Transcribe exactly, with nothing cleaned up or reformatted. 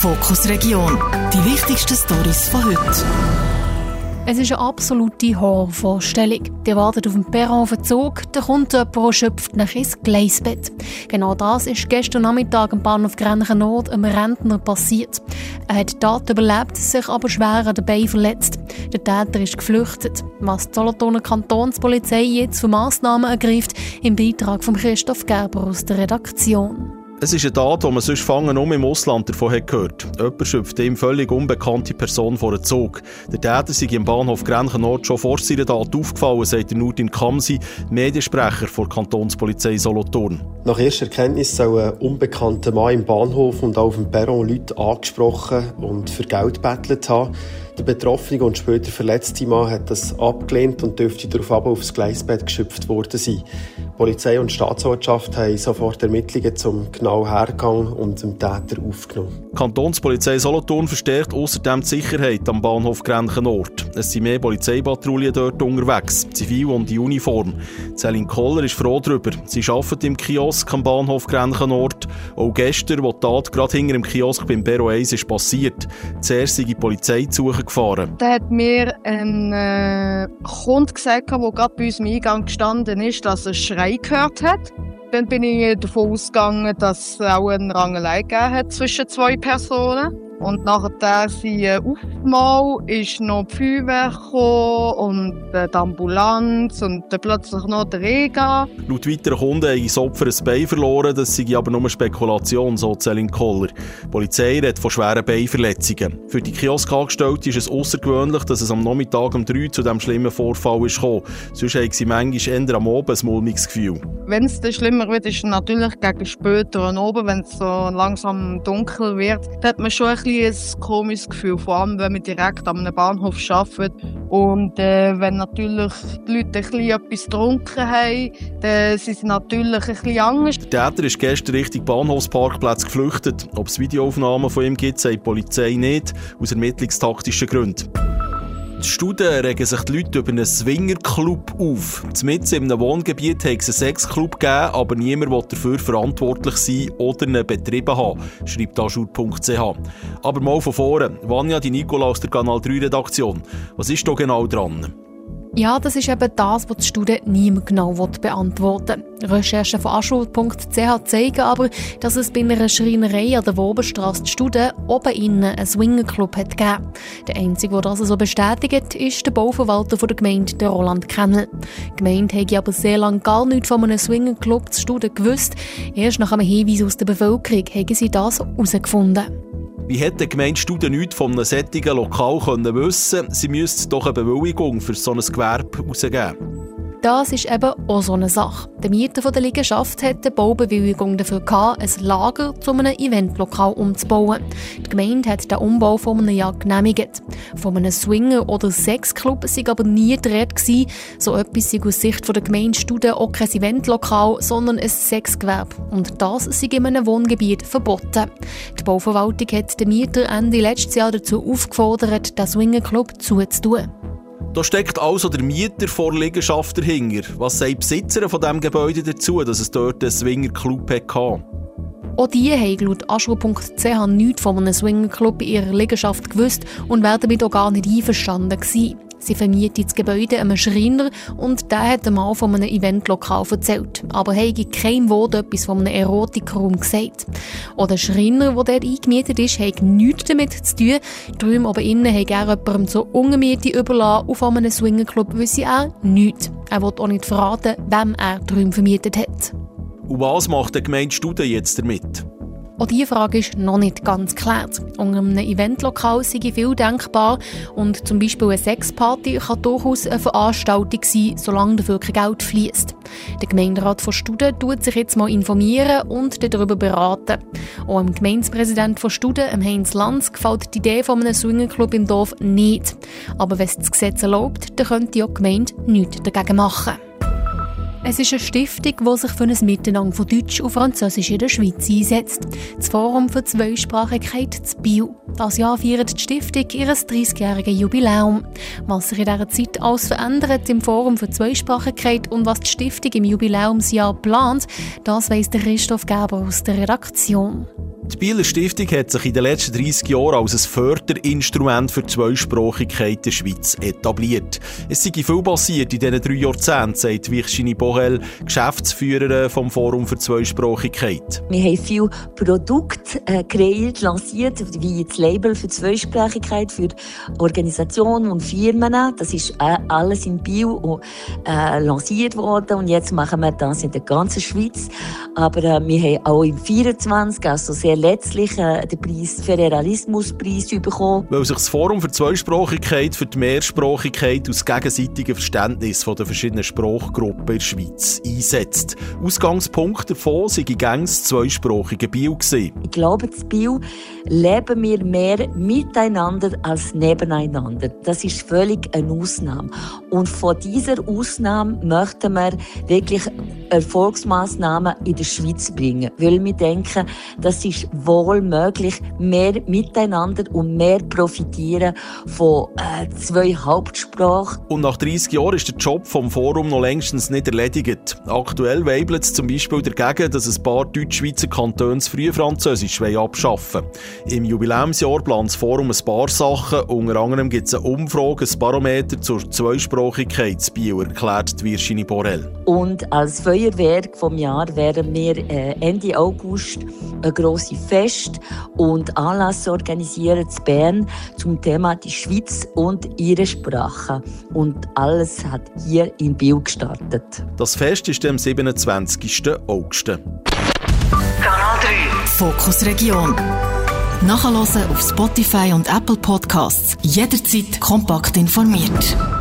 Fokus Region. Die wichtigsten Storys von heute. Es ist eine absolute Horrorvorstellung. Die wartet auf dem Perron auf den Zug, da kommt jemand und schöpft nach ins Gleisbett. Genau das ist gestern Nachmittag am Bahnhof Grenchen Nord einem Rentner passiert. Er hat die Tat überlebt, sich aber schwer an den Beinen verletzt. Der Täter ist geflüchtet. Was die Solothurner Kantonspolizei jetzt für Massnahmen ergreift, im Beitrag von Christoph Gerber aus der Redaktion. Es ist eine Tat, die man sonst fangen um im Ausland davon hat gehört. Jemand schöpft ihm völlig unbekannte Person vor den Zug. Der Täter sei im Bahnhof Grenchen Nord schon vor seiner Tat aufgefallen, sagt Nurdin Kamsi, Mediensprecher der Kantonspolizei Solothurn. Nach erster Erkenntnis soll ein unbekannter Mann im Bahnhof und auch auf dem Perron Leute angesprochen und für Geld gebettelt haben. Der betroffene und später verletzte Mann hat das abgelehnt und dürfte daraufhin aufs Gleisbett geschöpft worden sein. Polizei und Staatsanwaltschaft haben sofort Ermittlungen zum genauen Hergang und dem Täter aufgenommen. Die Kantonspolizei Solothurn verstärkt außerdem die Sicherheit am Bahnhof Grenchen Nord. Es sind mehr Polizeipatrouillen dort unterwegs, zivil und in Uniform. Celine Koller ist froh darüber. Sie arbeitet im Kiosk am Bahnhof Grenchen Nord. Auch gestern, wo die Tat gerade hinter dem Kiosk beim Perron eins ist passiert. Zuerst sei die Polizei zu suchen gefahren. Da hat mir ein äh, Kunde gesagt, der gerade bei uns im Eingang gestanden ist, dass er Schrei gehört hat. Dann bin ich davon ausgegangen, dass es auch eine Rangelei gegeben hat zwischen zwei Personen. Und nachher sie aufmal ist noch die Feuerwehr gekommen und die Ambulanz und dann plötzlich noch der Rega. Laut weiteren Kunden haben das Opfer ein Bein verloren, das sei aber nur Spekulation, so Celine Koller. Die Polizei redet von schweren Beinverletzungen. Für die Kioskangestellte ist es außergewöhnlich, dass es am Nachmittag um drei zu diesem schlimmen Vorfall ist gekommen. Sonst haben sie manchmal eher am Abend ein mulmiges Gefühl. Wenn es dann schlimmer wird, ist es natürlich gegen später und oben, wenn es so langsam dunkel wird, dann hat man schon ein ein komisches Gefühl, vor allem wenn man direkt an einem Bahnhof arbeitet. Und äh, wenn natürlich die Leute ein bisschen etwas getrunken haben, dann sind sie natürlich ein bisschen anders. Der Täter ist gestern Richtung Bahnhofsparkplatz geflüchtet. Ob es Videoaufnahmen von ihm gibt, sagt die Polizei nicht, aus ermittlungstaktischen Gründen. Die Studien regen sich die Leute über einen Swingerclub auf. Mitten in einem Wohngebiet hat es einen Sexclub gegeben, aber niemand will dafür verantwortlich sein oder ihn betrieben haben, schreibt ajour punkt c h. Aber mal von vorne. Vanja Di Nicola aus der Kanal drei Redaktion. Was ist da genau dran? Ja, das ist eben das, was die Studie niemand genau beantworten will. Recherchen von ajour punkt c h zeigen aber, dass es bei einer Schreinerei an der Wobenstrasse die Studie oben innen einen Swingerclub hat gegeben. Der Einzige, der das so bestätigt, ist der Bauverwalter der Gemeinde, der Roland Kennel. Die Gemeinde habe aber sehr lange gar nichts von einem Swingerclub zu Studie gewusst. Erst nach einem Hinweis aus der Bevölkerung haben sie das herausgefunden. Wie hätte die Gemeinde Studien nichts von einem solchen Lokal können wissen? Sie müsste doch eine Bewilligung für so ein Gewerbe herausgeben. Das ist eben auch so eine Sache. Der Mieter der Liegenschaft hat eine Baubewilligung dafür gehabt, ein Lager zu einem Eventlokal umzubauen. Die Gemeinde hat den Umbau vor einem Jahr genehmigt. Von einem Swinger- oder Sexclub war aber nie die Rede gewesen. So etwas sei aus Sicht der Gemeinde Studien auch kein Eventlokal, sondern ein Sexgewerbe. Und das sei in einem Wohngebiet verboten. Die Bauverwaltung hat den Mieter Ende letztes Jahr dazu aufgefordert, den Swingerclub zuzutun. Da steckt also der Mieter vor der Liegenschaft dahinter. Was sagen die Besitzer von diesem Gebäude dazu, dass es dort einen Swingerclub hatte? Auch die haben laut ajour punkt c h nichts von einem Swingerclub in ihrer Liegenschaft gewusst und wären damit auch gar nicht einverstanden gewesen. Sie vermietet das Gebäude einem Schreiner und der hat einmal von einem Eventlokal erzählt. Aber er hat kein Wort etwas von einem Erotikraum gesagt. Auch der Schreiner, der dort eingemietet ist, hat nichts damit zu tun. Darum aber innen hat er jemandem zur Untermiete überlassen und von einem Swingerclub wisse er nichts. Er will auch nicht verraten, wem er die Räume vermietet hat. Und was macht die Gemeinde Studien jetzt damit? Auch diese Frage ist noch nicht ganz geklärt. Unter einem Eventlokal sei viel denkbar und zum Beispiel eine Sexparty kann durchaus eine Veranstaltung sein, solange dafür kein Geld fließt. Der Gemeinderat von Studien tut sich jetzt mal informieren und darüber beraten. Auch dem Gemeindepräsident von Studien, Heinz Lanz, gefällt die Idee von einem Swingerclub im Dorf nicht. Aber wenn es das Gesetz erlaubt, dann könnte ja die Gemeinde nichts dagegen machen. Es ist eine Stiftung, die sich für ein Miteinander von Deutsch und Französisch in der Schweiz einsetzt. Das Forum für Zweisprachigkeit zu Biel. Dieses Jahr feiert die Stiftung ihr dreissigjähriges Jubiläum. Was sich in dieser Zeit alles verändert im Forum für Zweisprachigkeit und was die Stiftung im Jubiläumsjahr plant, das weiss der Christoph Gerber aus der Redaktion. Die Bieler Stiftung hat sich in den letzten dreissig Jahren als ein Förderinstrument für die Zweisprachigkeit in der Schweiz etabliert. Es sei viel passiert in diesen drei Jahrzehnten, sagt Virginie Borel, Geschäftsführerin vom Forum für Zweisprachigkeit. Wir haben viele Produkte äh, kreiert, lanciert, wie das Label für Zweisprachigkeit für Organisationen und Firmen. Das ist äh, alles in Biel äh, lanciert worden und jetzt machen wir das in der ganzen Schweiz. Aber äh, wir haben auch im vierundzwanzig, also sehr letztlich, äh, den Preis für Realismuspreis bekommen. Weil sich das Forum für Zweisprachigkeit für die Mehrsprachigkeit aus gegenseitigem Verständnis von den verschiedenen Sprachgruppen in der Schweiz einsetzt. Ausgangspunkt davon sei gängs zweisprachige Biel gewesen. Ich glaube, in Biel leben wir mehr miteinander als nebeneinander. Das ist völlig eine Ausnahme. Und von dieser Ausnahme möchten wir wirklich Erfolgsmaßnahmen in der Schweiz bringen. Weil wir denken, das ist wohl möglich, mehr miteinander und mehr profitieren von äh, zwei Hauptsprachen. Und nach dreissig Jahren ist der Job vom Forum noch längstens nicht erledigt. Aktuell weibelt es zum Beispiel dagegen, dass ein paar Deutschschweizer Kantone das Frühfranzösisch abschaffen wollen. Im Jubiläumsjahr plant das Forum ein paar Sachen. Unter anderem gibt es eine Umfrage, ein Barometer zur Zweisprachigkeit in Biel, erklärt Virginie Borel. Und als Feuerwerk vom Jahr werden wir äh, Ende August ein grosses Fest und Anlass organisieren in Bern zum Thema die Schweiz und ihre Sprache. Und alles hat hier in Biel gestartet. Das Fest ist am siebenundzwanzigsten August. Kanal drei Fokus Region. Nachhören auf Spotify und Apple Podcasts. Jederzeit kompakt informiert.